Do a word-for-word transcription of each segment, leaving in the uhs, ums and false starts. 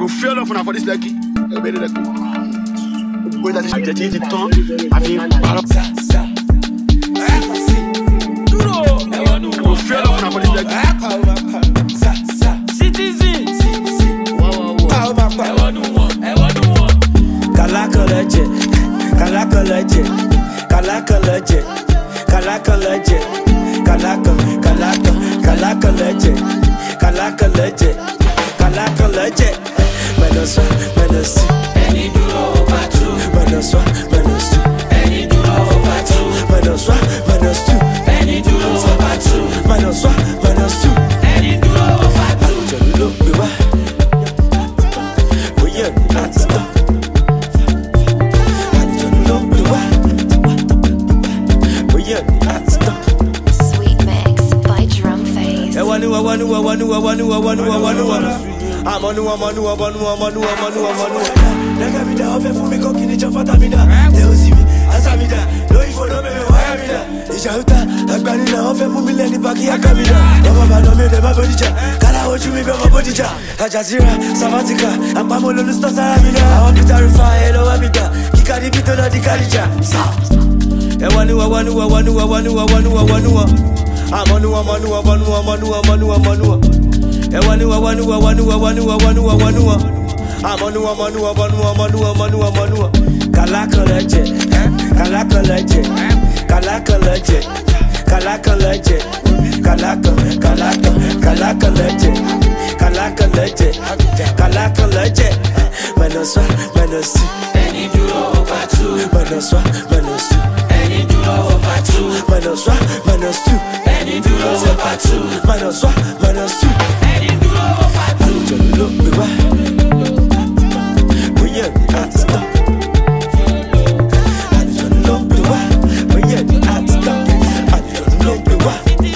go fail off for this lucky. You better let go. Boy, that is the time. I mean, go fail off for this lucky. Citizen. Kalaka legend, Kalaka legend, Kalaka legend, Kalaka legend, Kalaka, Kalaka, Kalaka legend, Kalaka legend, Kalaka legend. Menoswa, menosi, Any duro batu. menoswa, menosi, Any duro batu. menoswa, menosi, Any duro batu. menoswa, menosi. Any duro batu. Jolo biwa, oye atito. Jolo biwa, oye atito. Sweet Mix by Drum Face. Ewanu, ewanu, ewanu, ewanu, ewanu, ewanu, ewanu. I'm on one, one, one, one, one, one, one, one, one. Nigga me da, ofe fumi ko kini cha fata mi da. They will see me, answer me da. No ifo no me me wire me da. Ija uta, agbani na ofe mumi le ni baki aka mi da. Omo ba no me de ma bodija, kala oju mi be ma bodija. Ajazira, Savatica, apamo lo nusta sara mi da. I want to terrify, hello wa mi da. Kika di bito na di kalija. Ewanu, ewanu, ewanu, ewanu, ewanu, ewanu. I'm on one, one, one, one, one, one, one, one, one, one. Ewanu, ewanu, ewanu, ewanu, ewanu, ewanu. I'm on one, one, one, one, one, one, one, one, one. Kalaka legend, Kalaka legend, Kalaka legend, Kalaka legend, Kalaka, Kalaka, Kalaka legend, Kalaka legend, Kalaka legend. Menoswa, menosi, Any duro batu. menoswa, menosi, Any duro batu. menoswa, menosi, Any duro batu. menoswa, menosi. Any duro batu. Jolo biwa, oye atito. Jolo biwa, oye atito. Jolo biwa.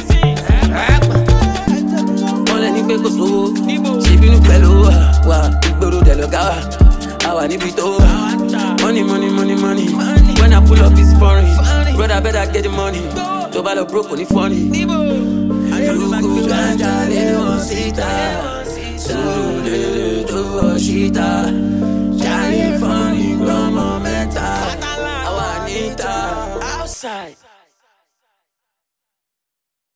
Wọ́n lẹ ní pé kò sówó, ṣe bínú pẹ̀lú wa, ìgboro dẹ̀ lọ́gá wa, àwa níbi tó wà. Money, money, money, money, when I pull up it's foreign, brother better get the money, tó bá lọ broke kò ní funny. Àdúgbò ganja lé wọn síta, sùúrù lè tó wọ síta.